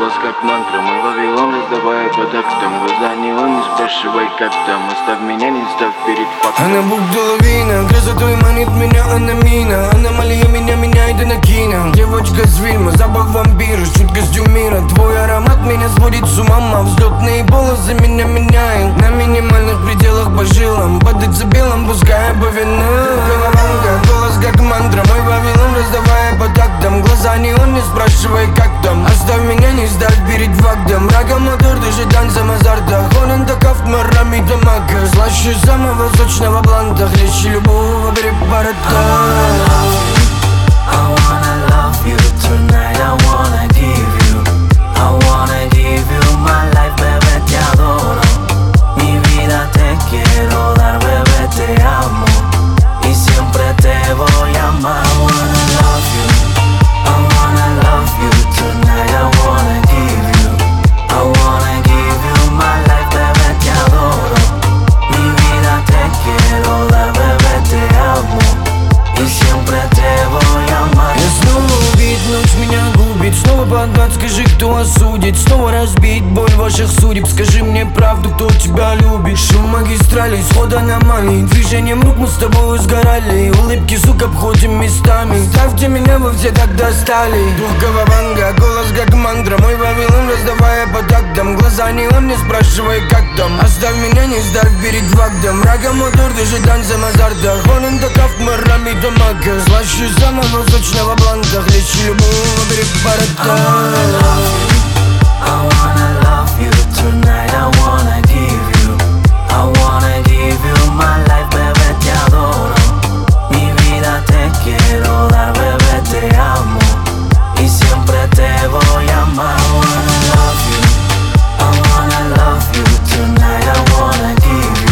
голос как мантра, мой Вавилон, раздавая по тактам. Глаза неон, не спрашивай как там. Оставь меня, не ставь перед фактом. Она будто лавина, красотой манит меня, она мина. Аномалия меня меняет и на кино. Девочка с фильма, запах вампира, чуть костюмира. Твой аромат меня сводит с ума, а взлетные полосы меня меняют. На минимальных пределах по жилам, по децибелам пускай по винам. Голованка, голос как мантра, мой Вавилон, раздавая по тактам. Глаза неон, не спрашивай как там. Оставь меня, не ставь перед фактом. Раком мотор, дышит танцем азарта. Хонен таков, марами тамака. Слаще самого сочного бланта, хлеще любого препарата. I wanna love you tonight, I wanna give you my life, bebé, te adoro. Mi vida te quiero dar, bebé, te amo. Y siempre te voy a amar. I wanna love you tonight, I wanna give you my life, bebé, te adoro. Mi vida te quiero dar, bebé, te amo. И siempre te voy a amar. Я снова убит, ночь меня губит. Снова подбат, скажи, кто осудит. Снова разбить боль ваших судеб. Скажи мне правду, кто тебя любит. Шум магистралей, сход аномалий. Движением рук мы с тобой сгорали. Улыбки, сука, обходим местами. Ставьте меня, вы все так достали. Дух Кавабанга, голос как мантра. Мой Вавилон, раздавая по тактам. Глаза неон, не спрашивай как там. Оставь меня, не ставь перед фактом. Раком мотор, дышит танцем азарта. Хонен таков, марами тамака. Слаще самого сочного бланта, хлеще любого препарата. I wanna love you tonight, I wanna give you my life, bebé, te adoro. Mi vida te quiero dar, bebé, te amo. Y siempre te voy a amar. I wanna love you tonight, I wanna give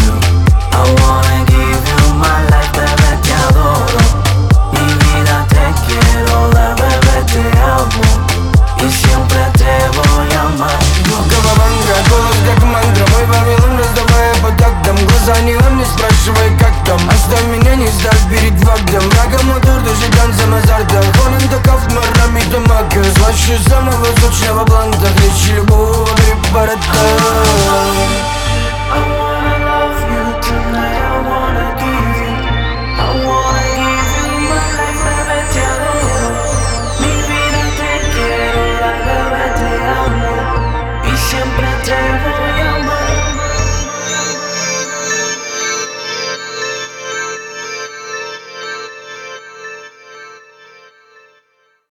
you my life, bebé, te adoro. Mi vida te quiero dar, bebé, te amo. Y siempre te voy a amar. Дух Кавабанга, голос как мантра. Мой Вавилон, раздавая по тактам. Глаза неон, не спрашивай как там. Оставь меня, не ставь перед фактом. Раком мотор, дышит танцем азарта. Хонен таков, марами тамака. Слаще самого сочного бланта, хлеще любого препарата.